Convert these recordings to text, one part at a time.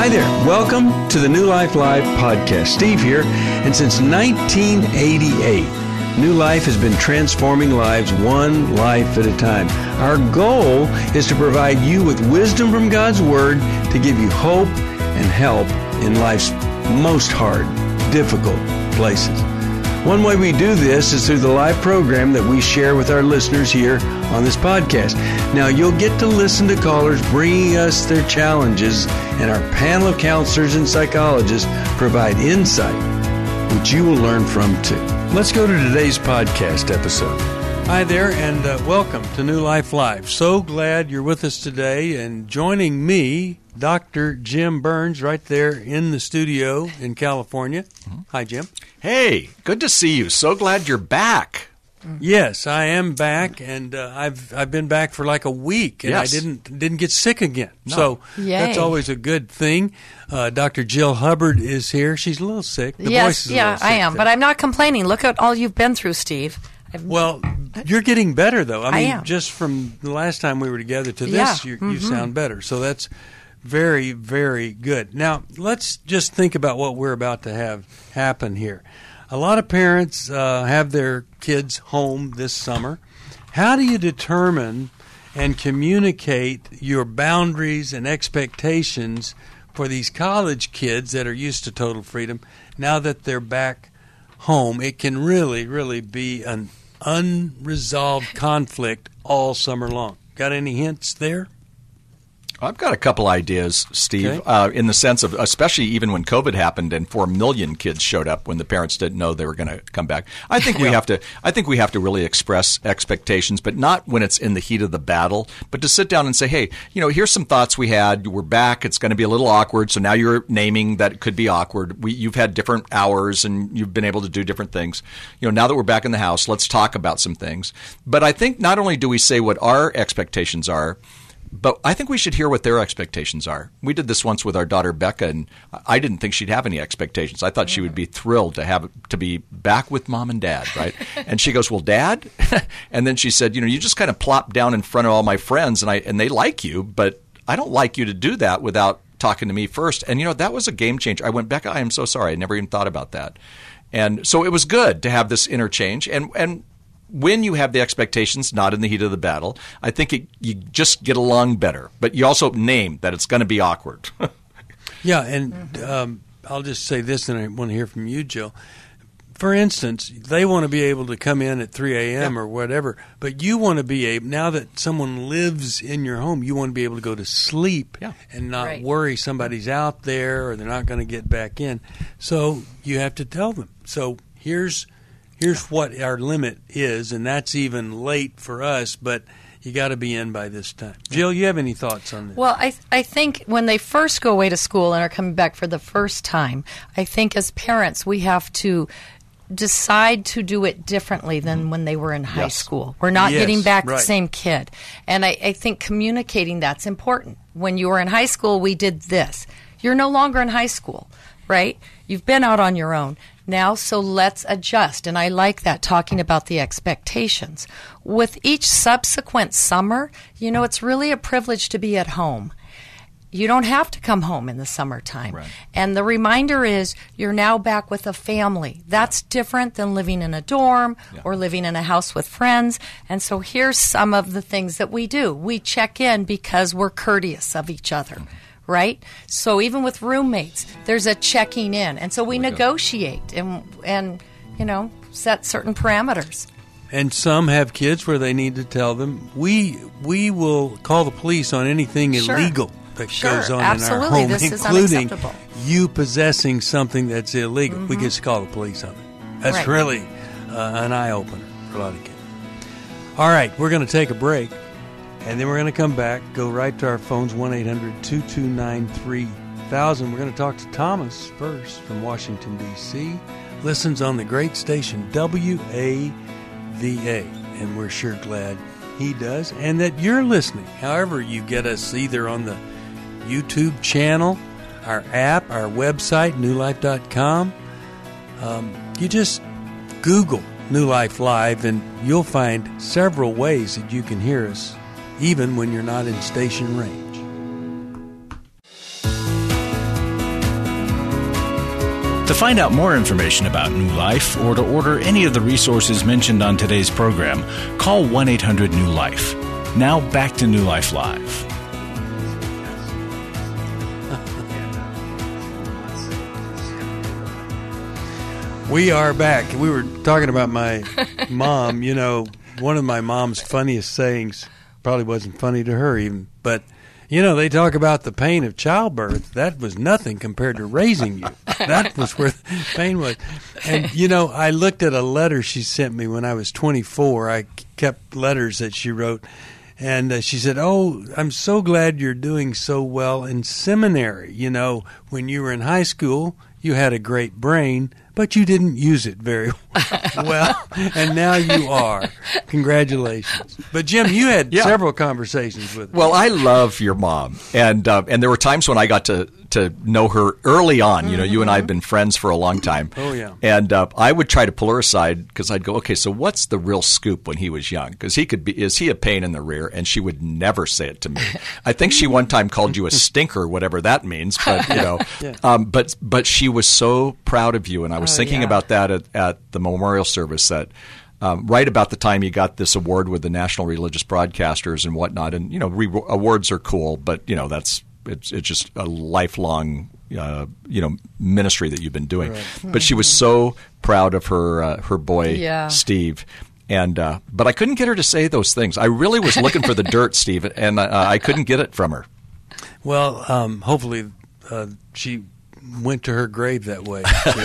Hi there. Welcome to the New Life Live podcast. Steve here. And since 1988, New Life has been transforming lives one life at a time. Our goal is to provide you with wisdom from God's Word to give you hope and help in life's most hard, difficult places. One way we do this is through the live program that we share with our listeners here on this podcast. Now, you'll get to listen to callers bringing us their challenges, and our panel of counselors and psychologists provide insight, which you will learn from too. Let's go to today's podcast episode. Hi there, and welcome to New Life Live. So glad you're with us today, and joining me, Dr. Jim Burns, right there in the studio in California. Mm-hmm. Hi, Jim. Hey, good to see you. So glad you're back. Yes, I am back, and I've been back for like a week, and yes. I didn't get sick again. No. So Yay. That's always a good thing. Dr. Jill Hubbard is here. She's a little sick. The voice is a little sick I am, today. but I'm not complaining. Look at all you've been through, Steve. Well, you're getting better, though. I mean, am. Just from the last time we were together to this, you sound better. So that's very, very good. Now, let's just think about what we're about to have happen here. A lot of parents have their kids home this summer. How do you determine and communicate your boundaries and expectations for these college kids that are used to total freedom now that they're back home? It can really, really be an unresolved conflict all summer long. Got any hints there? I've got a couple ideas, Steve, Okay. in the sense of, especially even when COVID happened and 4 million kids showed up when the parents didn't know they were going to come back. I think we have to. I think we have to really express expectations, but not when it's in the heat of the battle. But to sit down and say, hey, here's some thoughts we had. We're back. It's going to be a little awkward. So now you're naming that it could be awkward. You've had different hours and you've been able to do different things. Now that we're back in the house, let's talk about some things. But I think not only do we say what our expectations are, but I think we should hear what their expectations are. We did this once with our daughter Becca, and I didn't think she'd have any expectations. I thought she would be thrilled to be back with mom and dad, right? And she goes, "Well, Dad," and then she said, "You just kind of plop down in front of all my friends, and they like you, but I don't like you to do that without talking to me first." And that was a game changer. I went, "Becca, I am so sorry. I never even thought about that." And so it was good to have this interchange, and when you have the expectations, not in the heat of the battle, I think you just get along better. But you also name that it's going to be awkward. Yeah, and I'll just say this, and I want to hear from you, Jill. For instance, they want to be able to come in at 3 a.m. or whatever, but you want to be able, now that someone lives in your home, you want to be able to go to sleep and not worry somebody's out there or they're not going to get back in. So you have to tell them. So here's what our limit is, and that's even late for us, but you got to be in by this time. Jill, you have any thoughts on this? Well, I think when they first go away to school and are coming back for the first time, I think as parents we have to decide to do it differently than when they were in high school. We're not getting back the same kid. And I think communicating that's important. When you were in high school, we did this. You're no longer in high school, right? You've been out on your own now, so let's adjust. And I like that, talking about the expectations. With each subsequent summer, it's really a privilege to be at home. You don't have to come home in the summertime. Right. And the reminder is you're now back with a family. That's different than living in a dorm or living in a house with friends. And so here's some of the things that we do. We check in because we're courteous of each other. Right? So even with roommates, there's a checking in. And so we negotiate and set certain parameters. And some have kids where they need to tell them, we will call the police on anything illegal that goes on in our home, this including is you possessing something that's illegal. We get to call the police on it. That's really an eye-opener for a lot of kids. All right, we're going to take a break. And then we're going to come back, go right to our phones, 1-800-229-3000. We're going to talk to Thomas first from Washington, D.C. Listens on the great station WAVA. And we're sure glad he does. And that you're listening. However you get us, either on the YouTube channel, our app, our website, newlife.com. You just Google New Life Live and you'll find several ways that you can hear us, even when you're not in station range. To find out more information about New Life or to order any of the resources mentioned on today's program, call 1-800-NEW-LIFE. Now back to New Life Live. We are back. We were talking about my mom. You know, one of my mom's funniest sayings probably wasn't funny to her even, but you know, they talk about the pain of childbirth. That was nothing compared to raising you. That was where the pain was. And, you know, I looked at a letter she sent me when I was 24. I kept letters that she wrote. And she said, "Oh, I'm so glad you're doing so well in seminary. You know, when you were in high school, you had a great brain, but you didn't use it very well, and now you are. Congratulations." But, Jim, you had several conversations with her. Well, I love your mom, and there were times when I got to know her early on. You know, you and I have been friends for a long time. Oh, yeah. And I would try to pull her aside because I'd go, okay, so what's the real scoop when he was young? Because is he a pain in the rear? And she would never say it to me. I think she one time called you a stinker, whatever that means. But, you know, but she was so proud of you, and I was thinking about that at the memorial service that right about the time you got this award with the National Religious Broadcasters and whatnot. And, you know, awards are cool, but, you know, it's just a lifelong, ministry that you've been doing. Right. But she was so proud of her boy, Steve. And but I couldn't get her to say those things. I really was looking for the dirt, Steve, and I couldn't get it from her. Well, hopefully she went to her grave that way.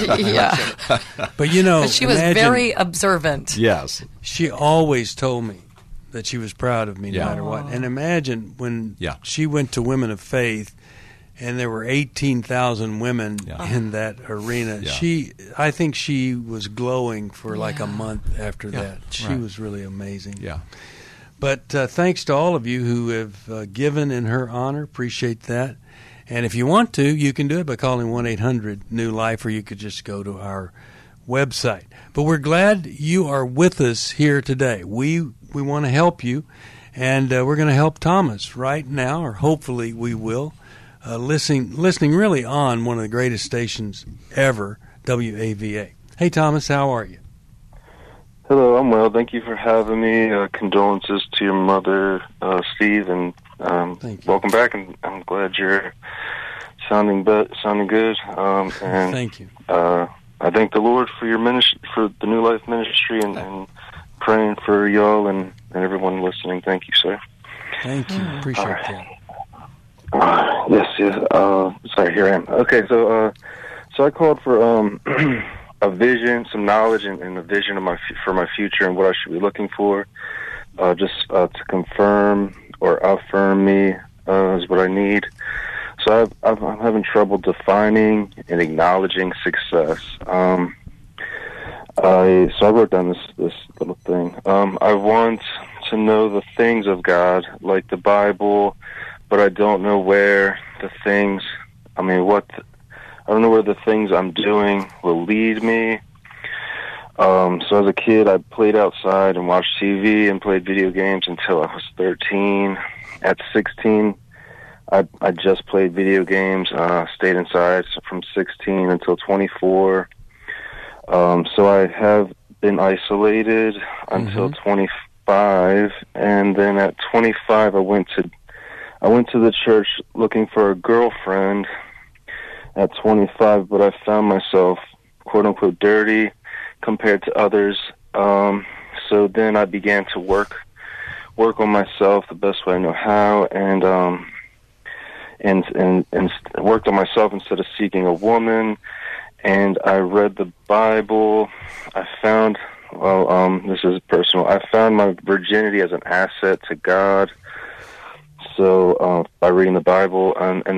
But, you know, she was very observant. Yes. She always told me that she was proud of me no matter what. And imagine when she went to Women of Faith and there were 18,000 women in that arena. Yeah. I think she was glowing for like a month after that. She was really amazing. Yeah. But thanks to all of you who have given in her honor. Appreciate that. And if you want to, you can do it by calling 1-800-NEW-LIFE, or you could just go to our website. But we're glad you are with us here today. We want to help you, and we're going to help Thomas right now, or hopefully we will, listening really on one of the greatest stations ever, WAVA. Hey, Thomas, how are you? Hello, I'm well. Thank you for having me. Condolences to your mother, Steve, and welcome back. And I'm glad you're sounding good. And thank you. I thank the Lord for your ministry, for the New Life ministry, and praying for y'all and everyone listening. Thank you, sir. Thank you. Appreciate that. Yes. Sorry, here I am. Okay, so I called for a vision, some knowledge, and a vision of for my future and what I should be looking for, just to confirm or affirm me is what I need. So I'm having trouble defining and acknowledging success. So I wrote down this little thing. I want to know the things of God, like the Bible, but I don't know where the things. I don't know where the things I'm doing will lead me. So as a kid, I played outside and watched TV and played video games until I was 13. At 16, I just played video games, stayed inside from 16 until 24. So I have been isolated until 25, and then at 25, I went to the church looking for a girlfriend at 25, but I found myself, quote unquote, dirty compared to others. So then I began to work on myself the best way I know how, and worked on myself instead of seeking a woman. And I read the Bible. I found, this is personal, I found my virginity as an asset to God. So by reading the Bible,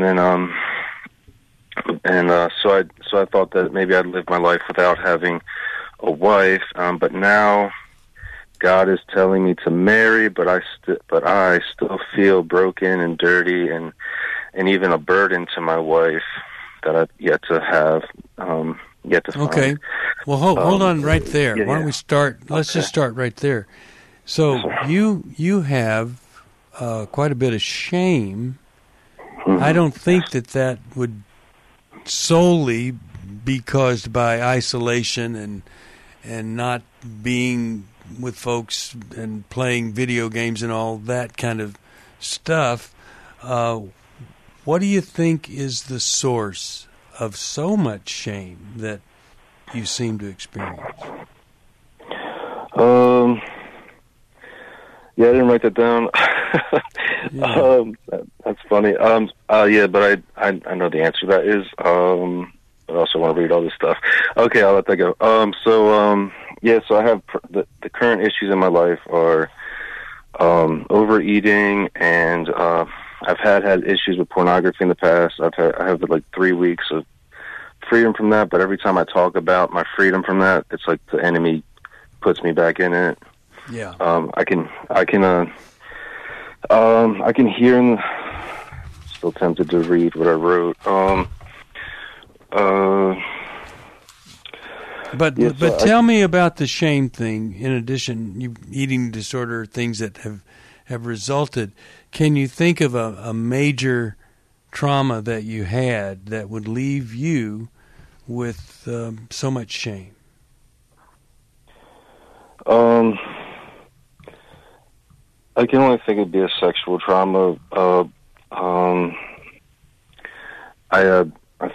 so I thought that maybe I'd live my life without having a wife. But now God is telling me to marry, but I still feel broken and dirty and even a burden to my wife that I've yet to have, yet to find. Okay. Well, hold on right there. Why don't we start? Let's just start right there. So you have quite a bit of shame. I don't think that would solely be caused by isolation and not being with folks and playing video games and all that kind of stuff. What do you think is the source of so much shame that you seem to experience? Yeah, I didn't write that down. That's funny. Yeah, but I know the answer to that is, but I also want to read all this stuff. Okay, I'll let that go. So I have the current issues in my life are overeating, and I've had issues with pornography in the past. I have like 3 weeks of freedom from that, but every time I talk about my freedom from that, it's like the enemy puts me back in it. Yeah. I can hear still tempted to read what I wrote. But tell me about the shame thing. In addition, eating disorder, things that have resulted. Can you think of a major trauma that you had that would leave you with so much shame? I can only think it'd be a sexual trauma. I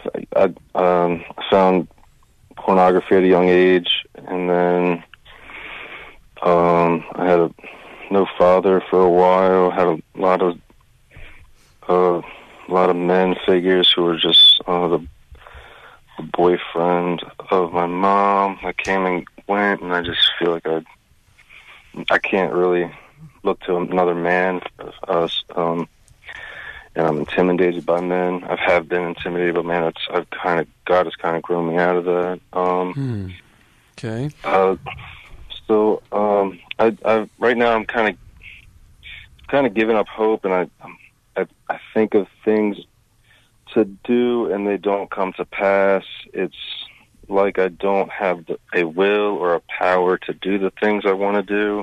found pornography at a young age, and then I had no father for a while. Had a lot of men figures who were just the boyfriend of my mom. I came and went, and I just feel like I can't really look to another man, and I'm intimidated by men. I have been intimidated by men. God has kind of grown me out of that. Okay. So I right now I'm kind of giving up hope, and I think of things to do, and they don't come to pass. It's like I don't have a will or a power to do the things I want to do.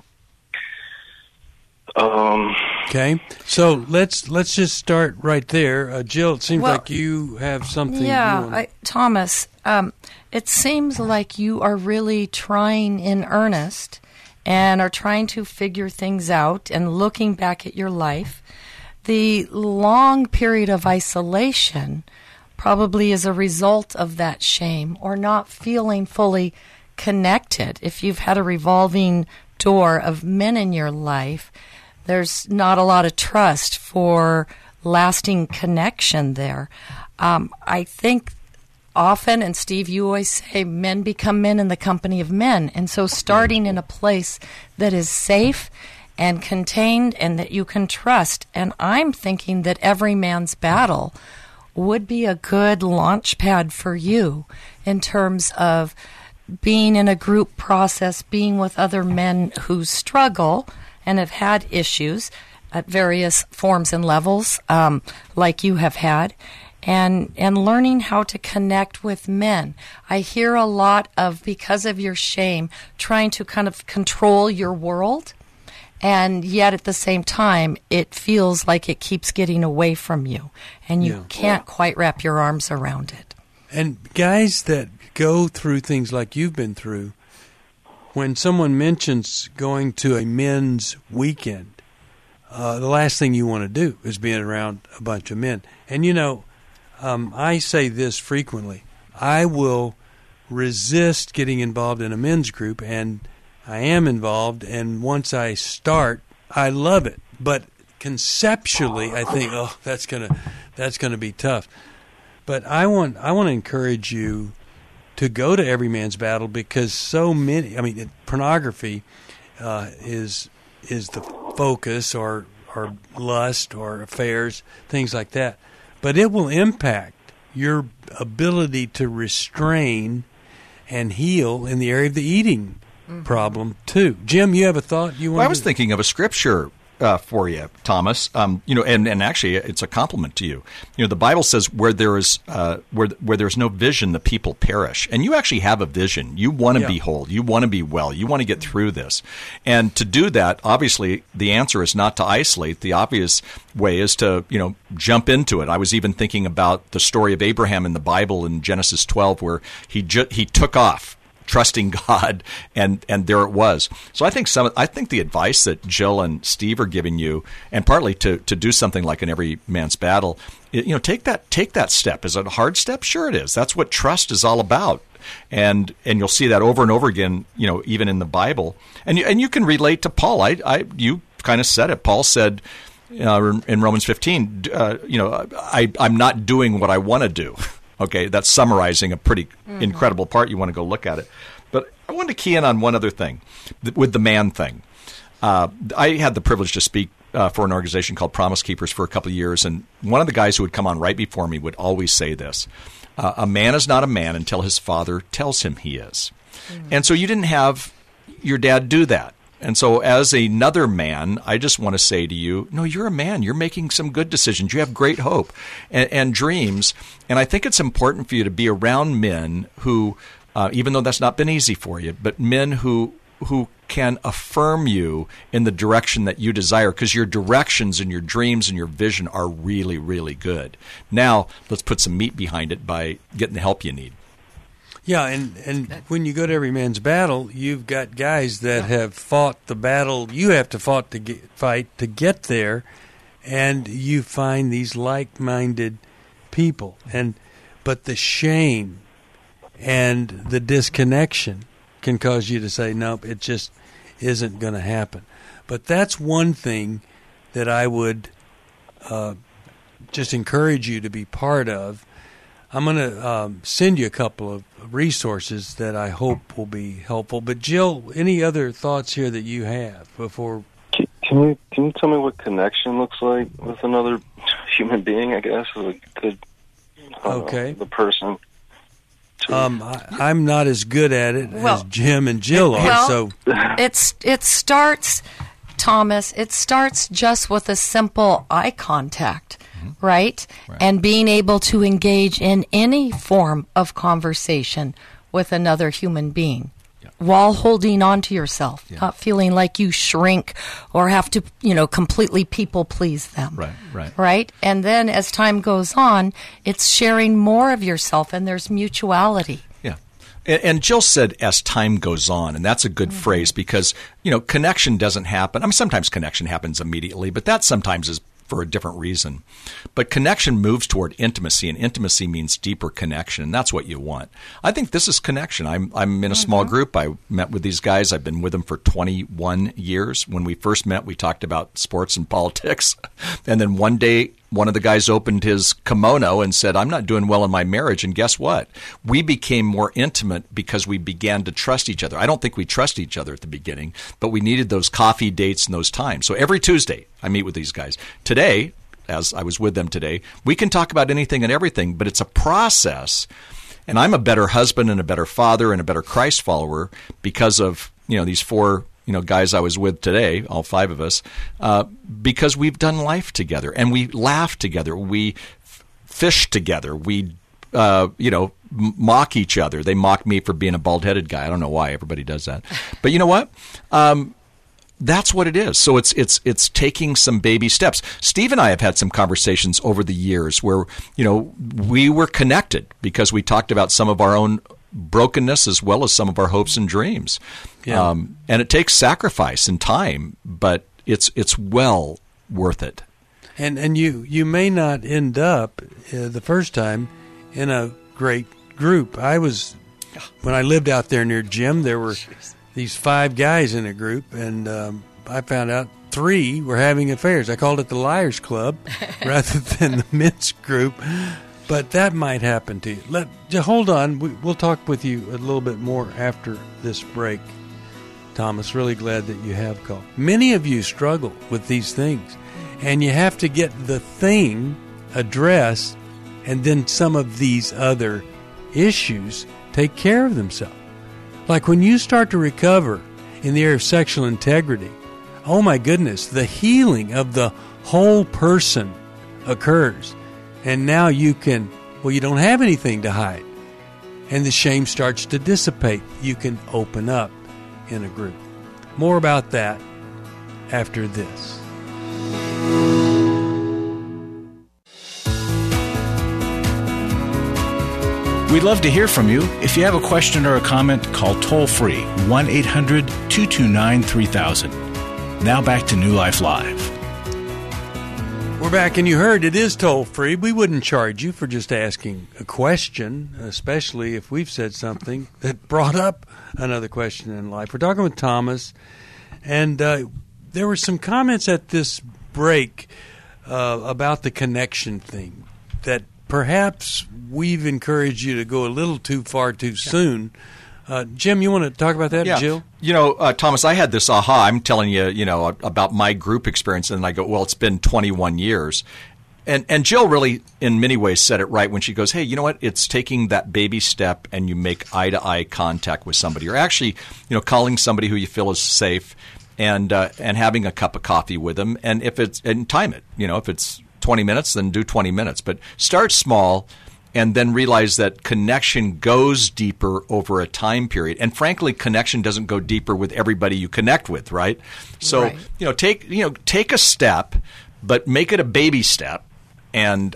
Okay, so let's just start right there. Jill, it seems like you have something. Yeah, Thomas, it seems like you are really trying in earnest and are trying to figure things out and looking back at your life. The long period of isolation probably is a result of that shame or not feeling fully connected. If you've had a revolving door of men in your life, there's not a lot of trust for lasting connection there. I think often, and Steve, you always say, men become men in the company of men. And so starting in a place that is safe and contained and that you can trust. And I'm thinking that Every Man's Battle would be a good launch pad for you in terms of being in a group process, being with other men who struggle and have had issues at various forms and levels, like you have had, and learning how to connect with men. I hear a lot of, because of your shame, trying to kind of control your world, and yet at the same time, it feels like it keeps getting away from you, and you can't quite wrap your arms around it. And guys that go through things like you've been through, when someone mentions going to a men's weekend, the last thing you want to do is being around a bunch of men. And, I say this frequently. I will resist getting involved in a men's group, and I am involved, and once I start, I love it. But conceptually, I think, that's gonna be tough. But I want to encourage you to go to Every Man's Battle, because so many, pornography is the focus, or lust, or affairs, things like that. But it will impact your ability to restrain and heal in the area of the eating problem too. Jim, you have a thought you want? Well, I was thinking of a scripture for you, Thomas. And actually, it's a compliment to you. The Bible says where there is where there's no vision, the people perish. And you actually have a vision. You want to be whole. You want to be well. You want to get through this. And to do that, obviously, the answer is not to isolate. The obvious way is to jump into it. I was even thinking about the story of Abraham in the Bible in Genesis 12, where he took off, trusting God, and there it was. So I think the advice that Jill and Steve are giving you, and partly to do something like in Every Man's Battle, take that step. Is it a hard step? Sure it is. That's what trust is all about. And you'll see that over and over again, even in the Bible. And you can relate to Paul. You kind of said it. Paul said in Romans 15, I'm not doing what I want to do. Okay, that's summarizing a pretty incredible part. You want to go look at it. But I wanted to key in on one other thing with the man thing. I had the privilege to speak for an organization called Promise Keepers for a couple of years, and one of the guys who would come on right before me would always say this: a man is not a man until his father tells him he is. And so you didn't have your dad do that. And so as another man, I just want to say to you, no, you're a man. You're making some good decisions. You have great hope and dreams. And I think it's important for you to be around men who, even though that's not been easy for you, but men who can affirm you in the direction that you desire, because your directions and your dreams and your vision are really, really good. Now, let's put some meat behind it by getting the help you need. Yeah, and when you go to Every Man's Battle, you've got guys that have fought the battle you have to fight to get there, and you find these like-minded people. But the shame and the disconnection can cause you to say, nope, it just isn't going to happen. But that's one thing that I would just encourage you to be part of. I'm going to send you a couple of resources that I hope will be helpful. But Jill, any other thoughts here that you have before? Can you tell me what connection looks like with another human being? I guess is a good. The person. I'm not as good at it as Jim and Jill are. So it starts, Thomas. It starts just with a simple eye contact. Right? And being able to engage in any form of conversation with another human being while holding on to yourself, not feeling like you shrink or have to, completely people please them. Right? And then as time goes on, it's sharing more of yourself, and there's mutuality. Yeah. And Jill said, as time goes on, and that's a good phrase, because, connection doesn't happen. I mean, sometimes connection happens immediately, but that sometimes is for a different reason. But connection moves toward intimacy, and intimacy means deeper connection, and that's what you want. I think this is connection. I'm in a small group. I met with these guys. I've been with them for 21 years. When we first met, we talked about sports and politics. And then one day, one of the guys opened his kimono and said, I'm not doing well in my marriage. And guess what? We became more intimate because we began to trust each other. I don't think we trusted each other at the beginning, but we needed those coffee dates and those times. So every Tuesday, I meet with these guys. Today, as I was with them today, we can talk about anything and everything, but it's a process. And I'm a better husband and a better father and a better Christ follower because of, these four guys I was with today, all five of us, because we've done life together and we laugh together. We fish together. We, mock each other. They mock me for being a bald-headed guy. I don't know why everybody does that. But you know what? That's what it is. So it's taking some baby steps. Steve and I have had some conversations over the years where, we were connected because we talked about some of our own brokenness as well as some of our hopes and dreams. Yeah. And it takes sacrifice and time, but it's well worth it. And you may not end up the first time in a great group. When I lived out there near Jim, there were these 5 guys in a group, and I found out 3 were having affairs. I called it the Liars Club rather than the men's group. But that might happen to you. Hold on. We'll talk with you a little bit more after this break, Thomas. Really glad that you have called. Many of you struggle with these things, and you have to get the thing addressed, and then some of these other issues take care of themselves. Like when you start to recover in the area of sexual integrity, oh my goodness, the healing of the whole person occurs. And now you don't have anything to hide. And the shame starts to dissipate. You can open up in a group. More about that after this. We'd love to hear from you. If you have a question or a comment, call toll-free 1-800-229-3000. Now back to New Life Live. We're back, and you heard it is toll-free. We wouldn't charge you for just asking a question, especially if we've said something that brought up another question in life. We're talking with Thomas, and there were some comments at this break about the connection thing that perhaps we've encouraged you to go a little too far too soon. Jim, you want to talk about that? Yeah. Jill? Thomas, I had this aha. I'm telling you, about my group experience, and I go, well, it's been 21 years. And Jill really, in many ways, said it right when she goes, hey, you know what? It's taking that baby step and you make eye-to-eye contact with somebody. Or actually, calling somebody who you feel is safe and having a cup of coffee with them. And time it. If it's 20 minutes, then do 20 minutes. But start small. And then realize that connection goes deeper over a time period. And frankly, connection doesn't go deeper with everybody you connect with, right? So, Right. Take a step, but make it a baby step. And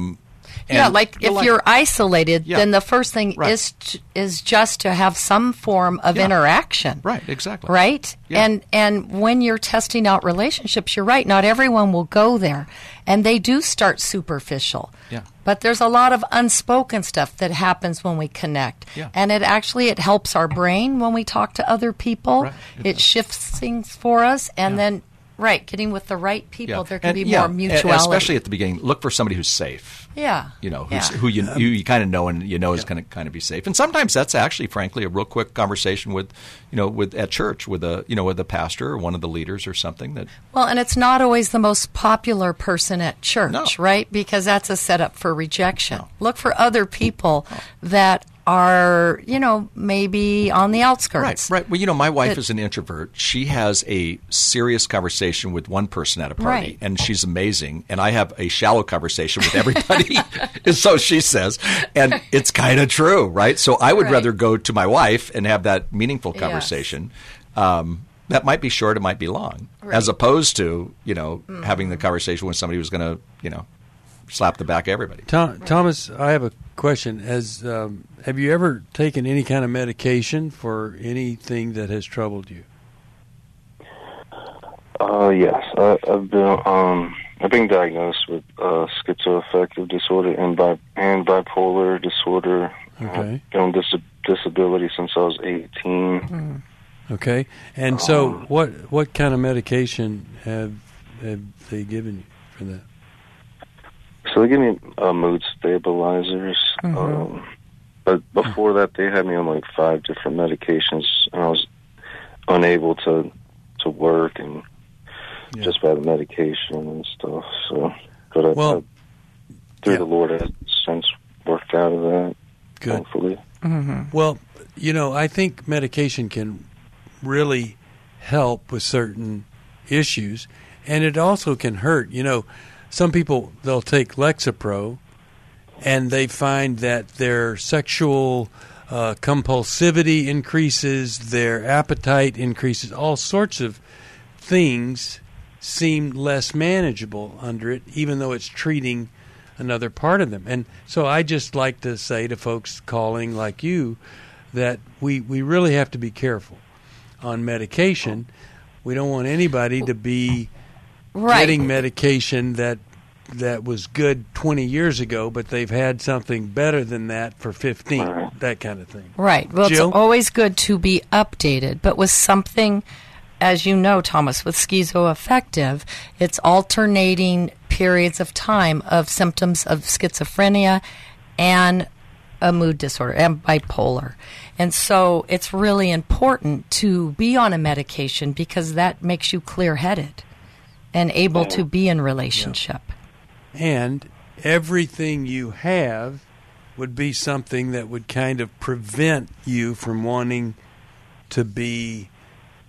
if you're isolated, Yeah. then the first thing Right. is just to have some form of Yeah. interaction. Right, exactly. Right? Yeah. And when you're testing out relationships, you're right, not everyone will go there. And they do start superficial. Yeah. But there's a lot of unspoken stuff that happens when we connect. Yeah. And it helps our brain when we talk to other people. Right. It shifts things for us. And then, getting with the right people, there can be more mutuality. Especially at the beginning, look for somebody who's safe. Yeah. Who you kind of know and is going to kind of be safe. And sometimes that's actually, frankly, a real quick conversation with at church with a pastor or one of the leaders or something that. Well, and it's not always the most popular person at church, No. right? Because that's a setup for rejection. Look for other people that are, maybe on the outskirts. Right. Well, my wife is an introvert. She has a serious conversation with one person at a party, Right. and she's amazing. And I have a shallow conversation with everybody, so she says. And it's kind of true, right? So I would Right. rather go to my wife and have that meaningful conversation. That might be short, it might be long, as opposed to, having the conversation with somebody who's going to, slap the back of everybody. Thomas, I have a question. Have you ever taken any kind of medication for anything that has troubled you? Yes, I've been diagnosed with schizoaffective disorder and bipolar disorder. Okay. I've been on disability since I was 18. Okay. And so what kind of medication have they given you for that? So they give me mood stabilizers. But before that, they had me on like 5 different medications, and I was unable to work and just by the medication and stuff. So, but through the Lord, I've since worked out of that. Good. Thankfully. Well, I think medication can really help with certain issues, and it also can hurt. Some people, they'll take Lexapro, and they find that their sexual compulsivity increases, their appetite increases, all sorts of things seem less manageable under it, even though it's treating another part of them. And so I just like to say to folks calling like you that we really have to be careful on medication. We don't want anybody to be getting medication that was good 20 years ago, but they've had something better than that for 15, that kind of thing. Right. Well, Jill? It's always good to be updated, but with something, as you know, Thomas, with schizoaffective, it's alternating periods of time of symptoms of schizophrenia and a mood disorder and bipolar. And so it's really important to be on a medication because that makes you clear-headed and able to be in relationship. And everything you have would be something that would kind of prevent you from wanting to be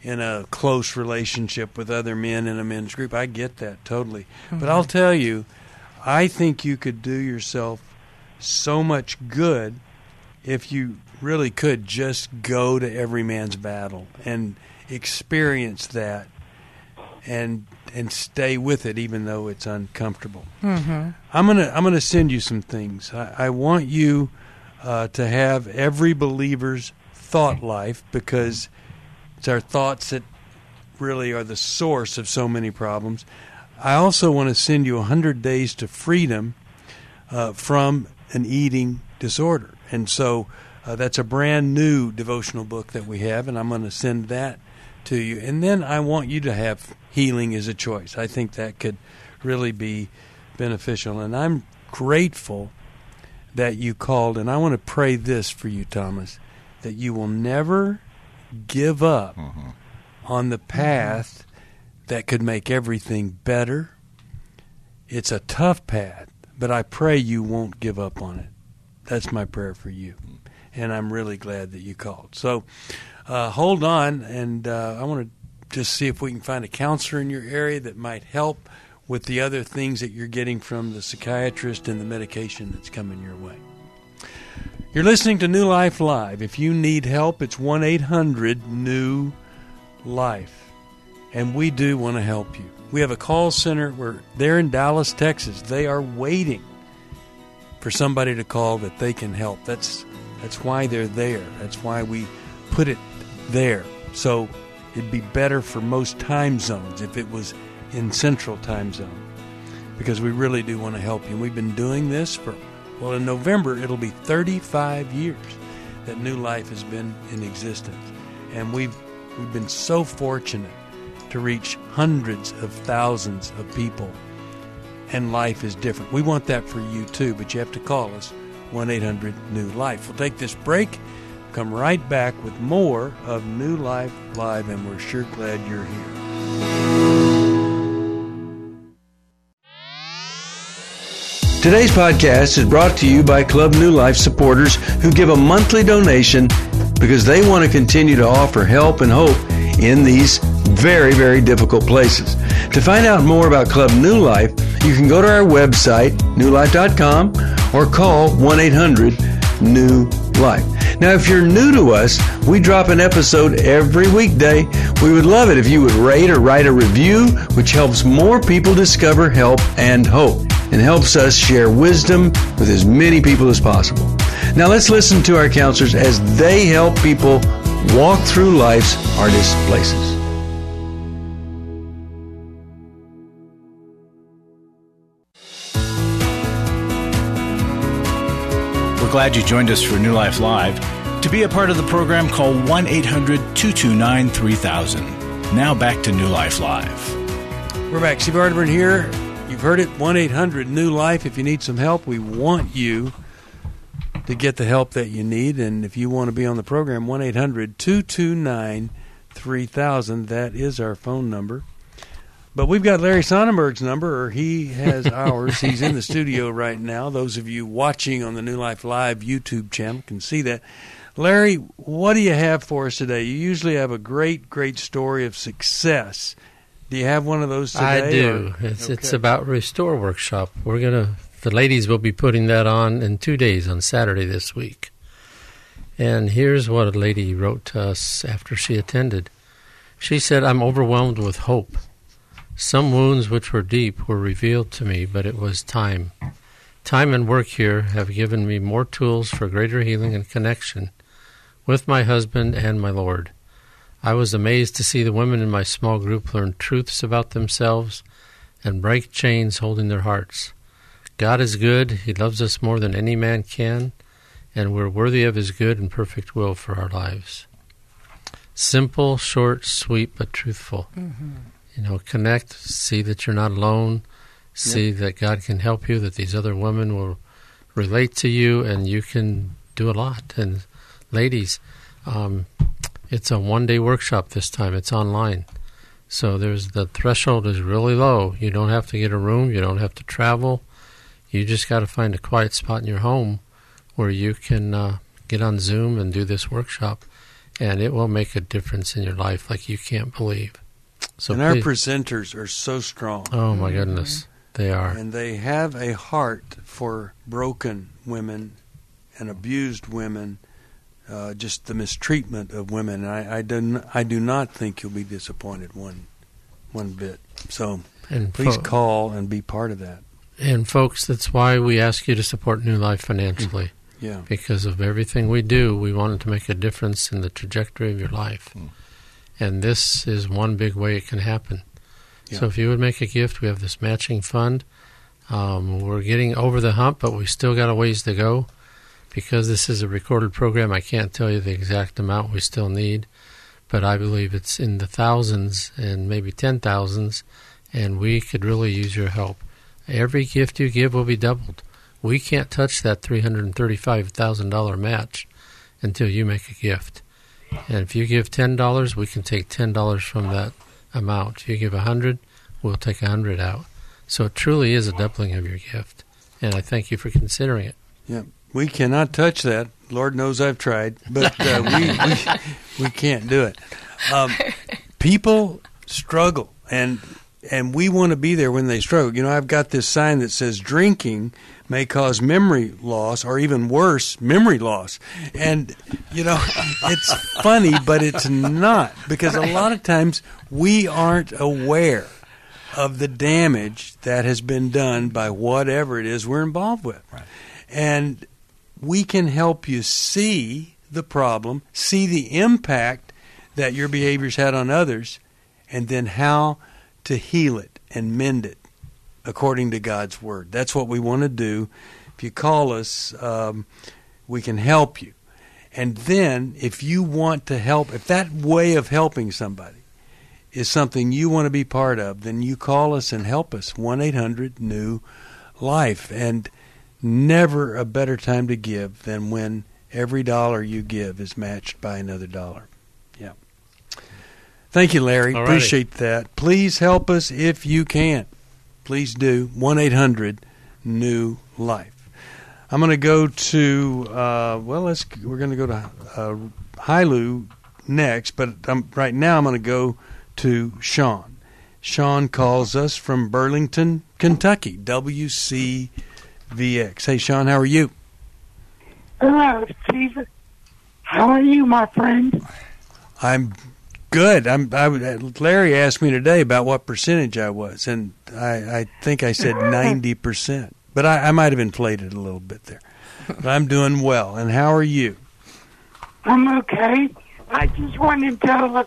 in a close relationship with other men in a men's group. I get that totally. But I'll tell you, I think you could do yourself so much good if you really could just go to every man's battle and experience that and stay with it, even though it's uncomfortable. I'm gonna send you some things. I want you to have every believer's thought life, because it's our thoughts that really are the source of so many problems. I also want to send you 100 Days to Freedom from an eating disorder. And so that's a brand new devotional book that we have, and I'm going to send that to you. And then I want you to have Healing is a Choice. I think that could really be beneficial. And I'm grateful that you called, and I want to pray this for you, Thomas, that you will never give up on the path that could make everything better. It's a tough path, but I pray you won't give up on it. That's my prayer for you. And I'm really glad that you called. So hold on, and I want to just see if we can find a counselor in your area that might help with the other things that you're getting from the psychiatrist and the medication that's coming your way. You're listening to New Life Live. If you need help, it's 1-800-NEW-LIFE. And we do want to help you. We have a call center. They're in Dallas, Texas. They are waiting for somebody to call that they can help. That's why they're there. That's why we put it there. So it'd be better for most time zones if it was in Central Time Zone, because we really do want to help you. And we've been doing this in November it'll be 35 years that New Life has been in existence. And we've been so fortunate to reach hundreds of thousands of people, and life is different. We want that for you too, but you have to call us, 1-800-NEW-LIFE. We'll take this break, come right back with more of New Life Live, and we're sure glad you're here. Today's podcast is brought to you by Club New Life supporters who give a monthly donation because they want to continue to offer help and hope in these very, very difficult places. To find out more about Club New Life, you can go to our website, newlife.com, or call 1-800-NEW-LIFE. Now, if you're new to us, we drop an episode every weekday. We would love it if you would rate or write a review, which helps more people discover help and hope, and helps us share wisdom with as many people as possible. Now let's listen to our counselors as they help people walk through life's hardest places. We're glad you joined us for New Life Live. To be a part of the program, call 1-800-229-3000. Now back to New Life Live. We're back. Steve Arterburn here. You've heard it, 1-800-NEW-LIFE. If you need some help, we want you to get the help that you need. And if you want to be on the program, 1-800-229-3000. That is our phone number. But we've got Larry Sonnenberg's number, or he has ours. He's in the studio right now. Those of you watching on the New Life Live YouTube channel can see that. Larry, what do you have for us today? You usually have a great, great story of success. Do you have one of those today? I do. It's about Restore Workshop. The ladies will be putting that on in 2 days, on Saturday this week. And here's what a lady wrote to us after she attended. She said, "I'm overwhelmed with hope. Some wounds which were deep were revealed to me, but it was time. Time and work here have given me more tools for greater healing and connection with my husband and my Lord. I was amazed to see the women in my small group learn truths about themselves and break chains holding their hearts. God is good. He loves us more than any man can, and we're worthy of His good and perfect will for our lives." Simple, short, sweet, but truthful. Connect, see that you're not alone, see that God can help you, that these other women will relate to you, and you can do a lot. And ladies, it's a one-day workshop this time. It's online. So the threshold is really low. You don't have to get a room. You don't have to travel. You just got to find a quiet spot in your home where you can get on Zoom and do this workshop. and it will make a difference in your life like you can't believe. So and our presenters are so strong. Oh, my goodness. They are. And they have a heart for broken women and abused women, just the mistreatment of women. I do not think you'll be disappointed one bit. So please call and be part of that. And folks, that's why we ask you to support New Life financially. Yeah. Because of everything we do, we want it to make a difference in the trajectory of your life. And this is one big way it can happen. Yeah. So if you would make a gift, we have this matching fund. We're getting over the hump, but we still got a ways to go. Because this is a recorded program, I can't tell you the exact amount we still need. But I believe it's in the thousands and maybe 10,000s, and we could really use your help. Every gift you give will be doubled. We can't touch that $335,000 match until you make a gift. And if you give $10, we can take $10 from that amount. If you give $100, we'll take $100 out. So it truly is a doubling of your gift. And I thank you for considering it. Yeah, we cannot touch that. Lord knows I've tried, but we can't do it. People struggle, and we want to be there when they struggle. You know, I've got this sign that says drinking may cause memory loss, or even worse, memory loss. And, you know, it's funny, but it's not, because a lot of times we aren't aware of the damage that has been done by whatever it is we're involved with. Right. And we can help you see the problem, see the impact that your behaviors had on others, and then how to heal it and mend it according to God's Word. That's what we want to do. If you call us, we can help you. And then if you want to help, if that way of helping somebody is something you want to be part of, then you call us and help us, 1-800-NEW-LIFE. And never a better time to give than when every dollar you give is matched by another dollar. Yeah. Thank you, Larry. Alrighty. Appreciate that. Please help us if you can. Please do. 1-800-NEW-LIFE. I'm going to go to, we're going to go to Hailu next, but right now I'm going to go to Sean. Sean calls us from Burlington, Kentucky, WCVX. Hey, Sean, how are you? Hello, Steve. How are you, my friend? I'm good. Larry asked me today about what percentage I was, and I think I said 90%. But I might have inflated a little bit there. But I'm doing well. And how are you? I'm okay. I just wanted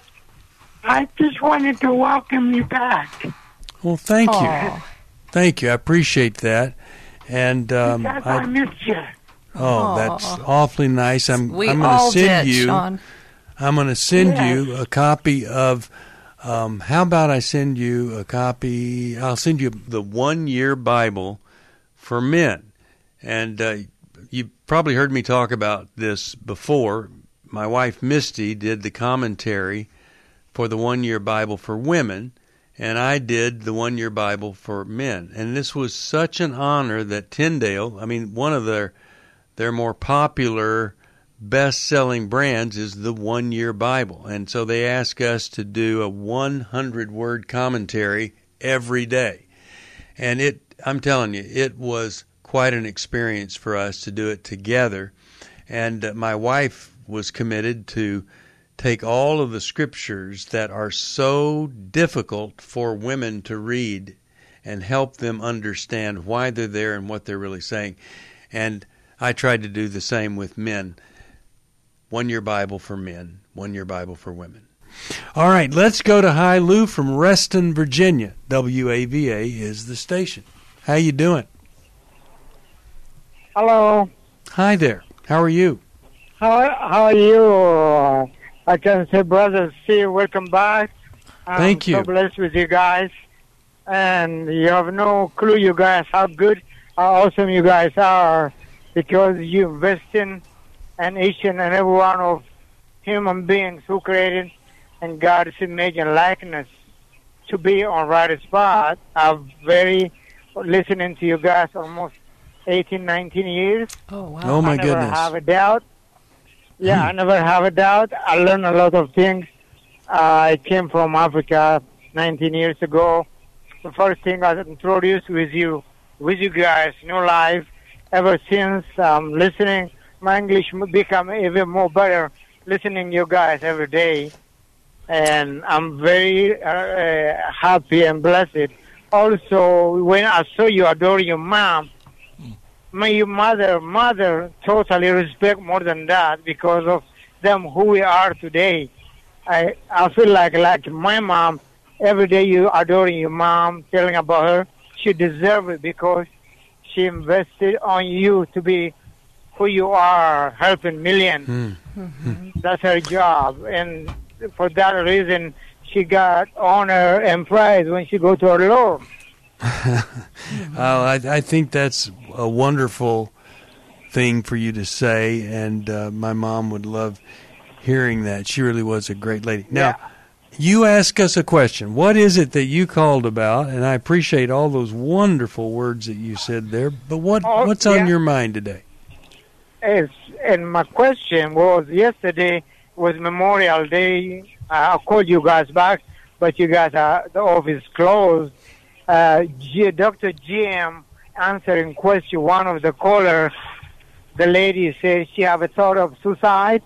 to welcome you back. Well, thank you. Thank you. I appreciate that. And I missed you. Oh, that's awfully nice. We all did, Sean. I'm going to send you a copy of. How about I send you a copy? I'll send you the 1-Year Bible for Men, and you probably heard me talk about this before. My wife Misty did the commentary for the 1-Year Bible for Women, and I did the 1-Year Bible for Men. And this was such an honor that Tyndale, one of their more popular, best-selling brands is the 1-Year Bible. And so they asked us to do a 100-word commentary every day. And I'm telling you, it was quite an experience for us to do it together. And my wife was committed to take all of the scriptures that are so difficult for women to read and help them understand why they're there and what they're really saying. And I tried to do the same with men. 1-Year Bible for Men, 1-Year Bible for Women. All right, let's go to Hi Lou from Reston, Virginia. WAVA is the station. How you doing? Hello. Hi there. How are you? How are you? I can say, brother, welcome back. Thank you. I'm so blessed with you guys. And you have no clue, you guys, how good, how awesome you guys are, because you invest in each and every one of human beings who created in God's image and likeness to be on right spot. I'm very listening to you guys almost 18, 19 years. Oh, wow. Oh, my I never goodness. have a doubt. Yeah, I never have a doubt. I learned a lot of things. I came from Africa 19 years ago. The first thing I introduced with you guys, New Life. Ever since listening, my English become even more better listening you guys every day. And I'm very happy and blessed. Also, when I saw you adore your mom, my mother totally respect more than that because of them who we are today. I feel like my mom, every day you adoring your mom, telling about her, she deserves it because she invested on you to be who you are, helping millions. Mm-hmm. That's her job. And for that reason, she got honor and prize when she go to her Lord. I think that's a wonderful thing for you to say, and my mom would love hearing that. She really was a great lady. Now, you ask us a question. What is it that you called about? And I appreciate all those wonderful words that you said there, but what's on your mind today? And my question was, yesterday was Memorial Day. I called you guys back, but you guys the office closed. Dr. Jim answering question, one of the callers, the lady said she have a thought of suicide.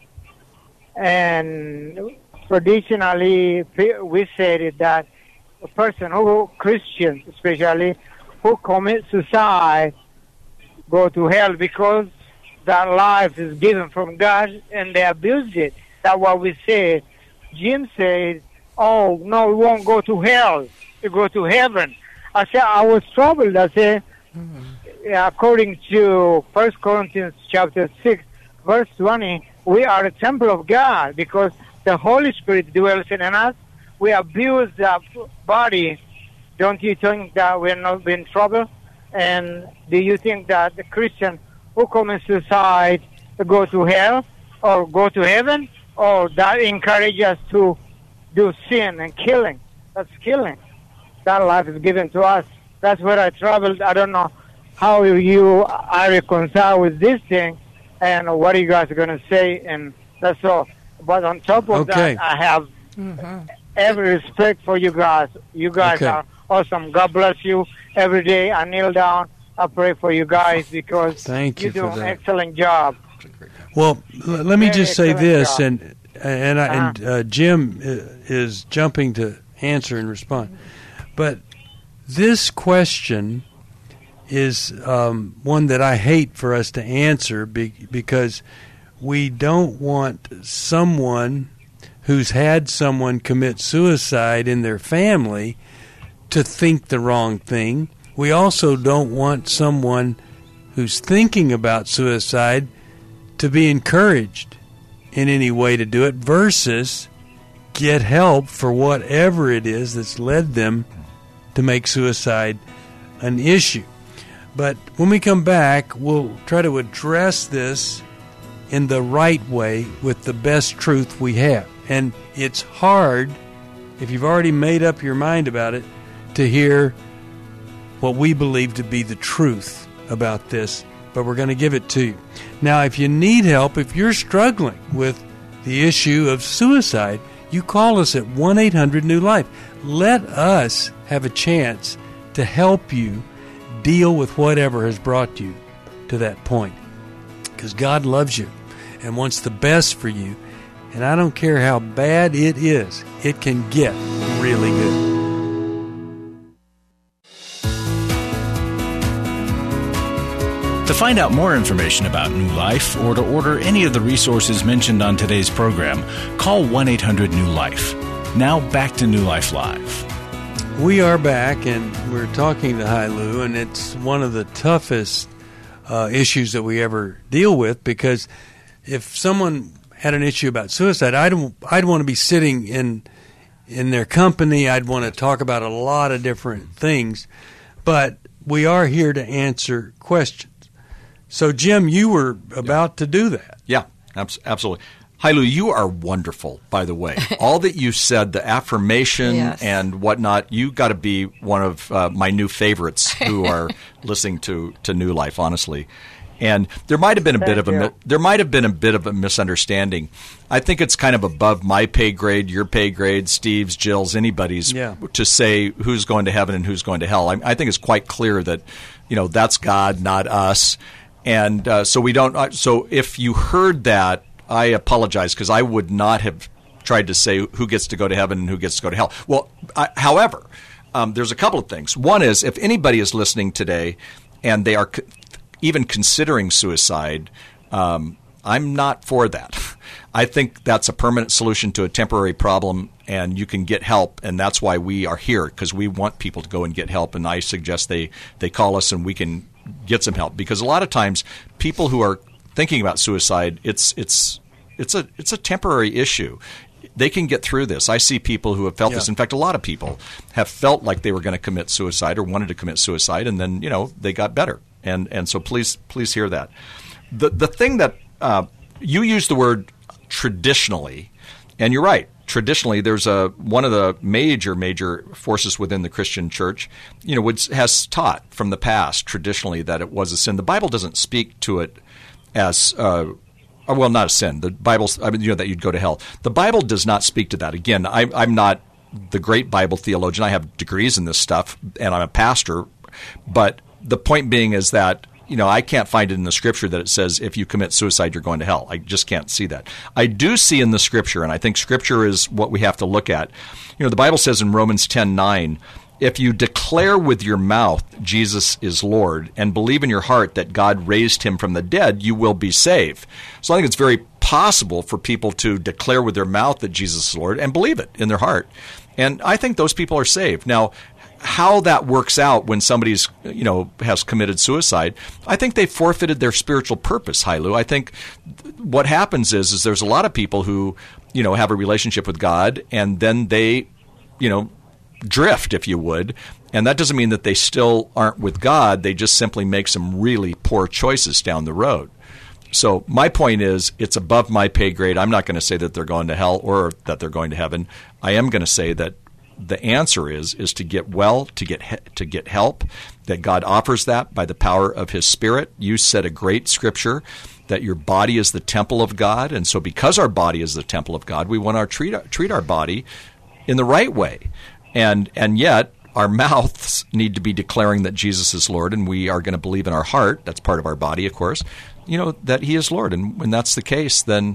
And traditionally, we said that a person Christians especially, who commit suicide go to hell because their life is given from God and they abused it. That's what we said. Jim said, oh, no, we won't go to hell. We go to heaven. I said, I was troubled. I said, according to 1 Corinthians chapter 6, verse 20, we are a temple of God because the Holy Spirit dwells in us. We abuse the body. Don't you think that we're not in trouble? And do you think that the Christian who commits suicide go to hell or go to heaven, or that encourages us to do sin and killing? That's killing. That life is given to us. That's where I traveled. I don't know how I reconcile with this thing and what are you guys going to say, and that's all. But on top of that, I have every respect for you guys. You guys are awesome. God bless you. Every day I kneel down. I pray for you guys because you do an excellent job. Well, let me just say this, and Jim is jumping to answer and respond. But this question is one that I hate for us to answer because we don't want someone who's had someone commit suicide in their family to think the wrong thing. We also don't want someone who's thinking about suicide to be encouraged in any way to do it versus get help for whatever it is that's led them to make suicide an issue. But when we come back, we'll try to address this in the right way with the best truth we have. And it's hard, if you've already made up your mind about it, to hear what we believe to be the truth about this, but we're going to give it to you. Now, if you need help, if you're struggling with the issue of suicide, you call us at 1-800-NEW-LIFE. Let us have a chance to help you deal with whatever has brought you to that point. Because God loves you and wants the best for you. And I don't care how bad it is, it can get really good. To find out more information about New Life or to order any of the resources mentioned on today's program, call 1-800-NEW-LIFE. Now back to New Life Live. We are back, and we're talking to Hailu, and it's one of the toughest issues that we ever deal with, because if someone had an issue about suicide, I'd want to be sitting in their company. I'd want to talk about a lot of different things, but we are here to answer questions. So, Jim, you were about to do that. Yeah, absolutely. Hailu, you are wonderful, by the way. All that you said, the affirmation and whatnot, you got to be one of my new favorites who are listening to New Life, honestly. And there might have been a bit of a misunderstanding. I think it's kind of above my pay grade, your pay grade, Steve's, Jill's, anybody's, to say who's going to heaven and who's going to hell. I think it's quite clear that, that's God, not us. And so we don't. So if you heard that, I apologize, because I would not have tried to say who gets to go to heaven and who gets to go to hell. Well, however, there's a couple of things. One is, if anybody is listening today and they are even considering suicide, I'm not for that. I think that's a permanent solution to a temporary problem, and you can get help, and that's why we are here, because we want people to go and get help, and I suggest they call us and we can get some help. Because a lot of times people who are thinking about suicide, it's a temporary issue. They can get through this. I see people who have felt this. In fact, a lot of people have felt like they were going to commit suicide or wanted to commit suicide, and then they got better. And so please hear that. The thing that you use the word traditionally, and you're right. Traditionally, there's one of the major forces within the Christian church, which has taught from the past traditionally that it was a sin. The Bible doesn't speak to it as not a sin. The Bible, that you'd go to hell. The Bible does not speak to that. Again, I'm not the great Bible theologian. I have degrees in this stuff, and I'm a pastor. But the point being is that, I can't find it in the Scripture that it says if you commit suicide, you're going to hell. I just can't see that. I do see in the Scripture, and I think Scripture is what we have to look at. The Bible says in Romans 10:9, if you declare with your mouth Jesus is Lord and believe in your heart that God raised him from the dead, you will be saved. So I think it's very possible for people to declare with their mouth that Jesus is Lord and believe it in their heart. And I think those people are saved. Now, how that works out when somebody's, has committed suicide, I think they forfeited their spiritual purpose, Hailu. I think what happens is there's a lot of people who, have a relationship with God, and then they, drift, if you would. And that doesn't mean that they still aren't with God. They just simply make some really poor choices down the road. So my point is, it's above my pay grade. I'm not going to say that they're going to hell or that they're going to heaven. I am going to say that the answer is to get well, to get help, that God offers that by the power of his Spirit. You said a great scripture that your body is the temple of God, and so because our body is the temple of God, we want to treat our body in the right way. And yet our mouths need to be declaring that Jesus is Lord, and we are going to believe in our heart, that's part of our body, of course, that he is Lord. And when that's the case, then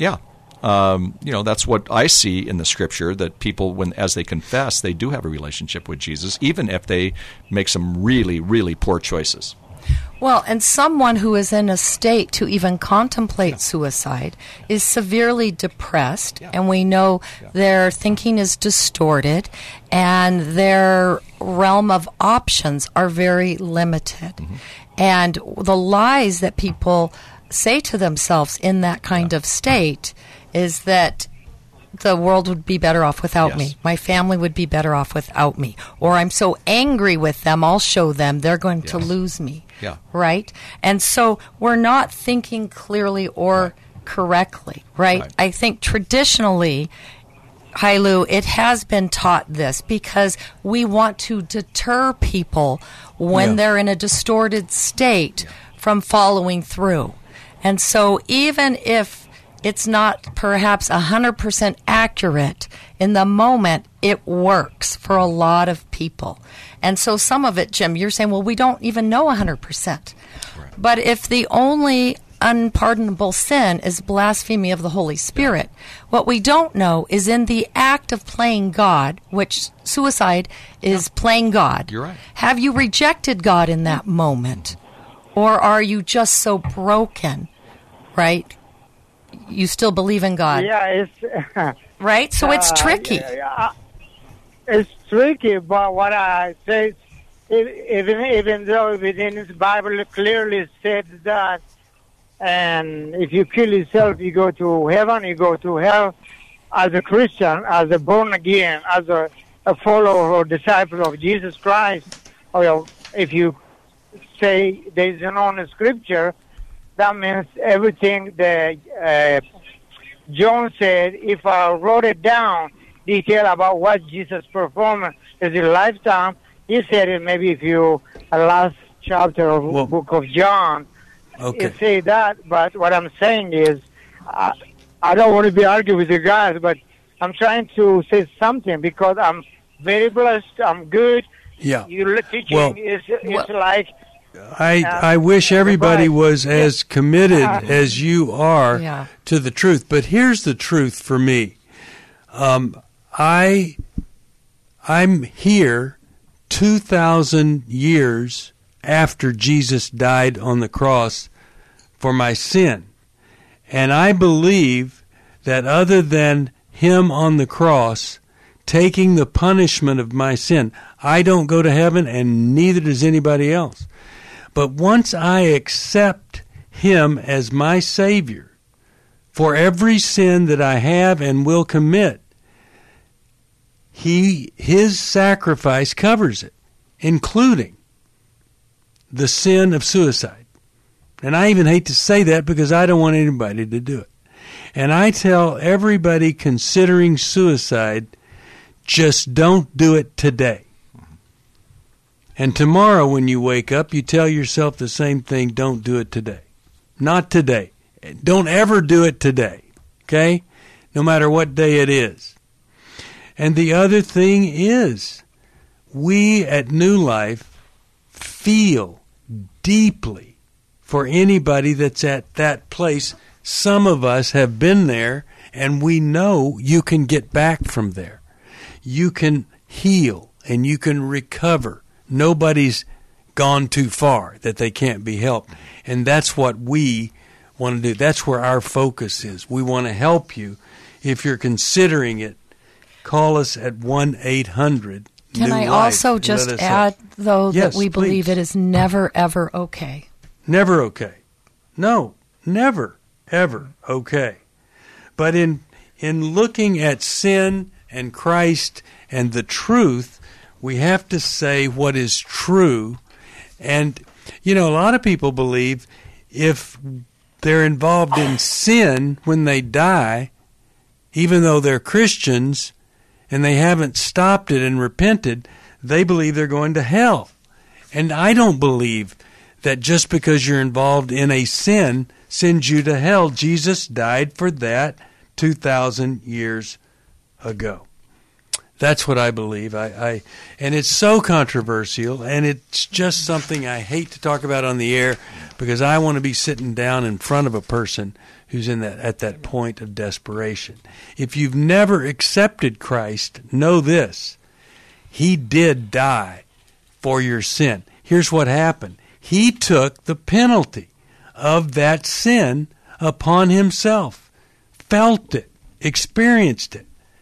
that's what I see in the Scripture, that people, as they confess, they do have a relationship with Jesus, even if they make some really, really poor choices. Well, and someone who is in a state to even contemplate suicide is severely depressed, and we know their thinking is distorted, and their realm of options are very limited. And the lies that people say to themselves in that kind of state is that the world would be better off without me. My family would be better off without me. Or I'm so angry with them, I'll show them they're going to lose me. Right? And so we're not thinking clearly or correctly, right? I think traditionally, Hailu, it has been taught this because we want to deter people when they're in a distorted state from following through. And so even if it's not perhaps 100% accurate, in the moment, it works for a lot of people. And so some of it, Jim, you're saying, well, we don't even know 100%. Right. But if the only unpardonable sin is blasphemy of the Holy Spirit, what we don't know is in the act of playing God, which suicide is playing God. You're right. Have you rejected God in that moment? Or are you just so broken, right? You still believe in God. Yeah, it's... right? So it's tricky. It's tricky, but what I say, even though within the Bible it clearly said that, and if you kill yourself, you go to heaven, you go to hell. As a Christian, as a born again, as a follower or disciple of Jesus Christ, or if you say there's an honest scripture, that means everything that John said, if I wrote it down, detail about what Jesus performed in his lifetime, he said it maybe if you, last chapter of book of John, you say that, but what I'm saying is, I don't want to be arguing with you guys, but I'm trying to say something because I'm very blessed. I'm good. Yeah. Your teaching is like... I wish everybody was as committed as you are to the truth. But here's the truth for me. I'm here 2,000 years after Jesus died on the cross for my sin. And I believe that other than him on the cross taking the punishment of my sin, I don't go to heaven and neither does anybody else. But once I accept him as my Savior for every sin that I have and will commit, his sacrifice covers it, including the sin of suicide. And I even hate to say that because I don't want anybody to do it. And I tell everybody considering suicide, just don't do it today. And tomorrow when you wake up, you tell yourself the same thing, don't do it today. Not today. Don't ever do it today, okay? No matter what day it is. And the other thing is, we at New Life feel deeply for anybody that's at that place. Some of us have been there, and we know you can get back from there. You can heal, and you can recover. Nobody's gone too far that they can't be helped. And that's what we want to do. That's where our focus is. We want to help you. If you're considering it, call us at 1-800-NEW-LIFE. Can I also just add, though, that we believe it is never, ever okay. Never okay. No, never, ever okay. But in looking at sin and Christ and the truth, we have to say what is true. And, a lot of people believe if they're involved in sin when they die, even though they're Christians and they haven't stopped it and repented, they believe they're going to hell. And I don't believe that just because you're involved in a sin sends you to hell. Jesus died for that 2,000 years ago. That's what I believe. And it's so controversial, and it's just something I hate to talk about on the air because I want to be sitting down in front of a person who's at that point of desperation. If you've never accepted Christ, know this. He did die for your sin. Here's what happened. He took the penalty of that sin upon himself, felt it, experienced it.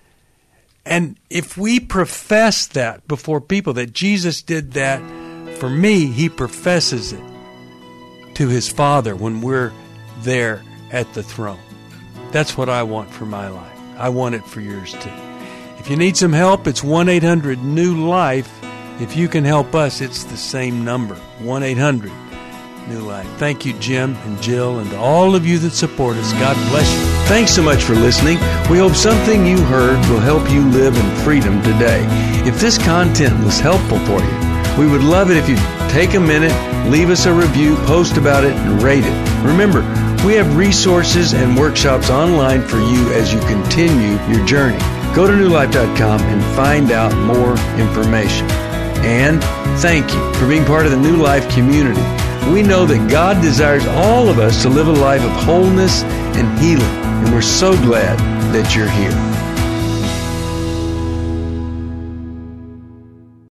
And if we profess that before people, that Jesus did that for me, he professes it to his Father when we're there at the throne. That's what I want for my life. I want it for yours too. If you need some help, it's 1-800-NEW-LIFE. If you can help us, it's the same number, 1-800-NEW-LIFE. Thank you, Jim and Jill, and to all of you that support us. God bless you. Thanks so much for listening. We hope something you heard will help you live in freedom today. If this content was helpful for you, we would love it if you'd take a minute, leave us a review, post about it, and rate it. Remember, we have resources and workshops online for you as you continue your journey. Go to newlife.com and find out more information. And thank you for being part of the New Life community. We know that God desires all of us to live a life of wholeness and healing, and we're so glad that you're here.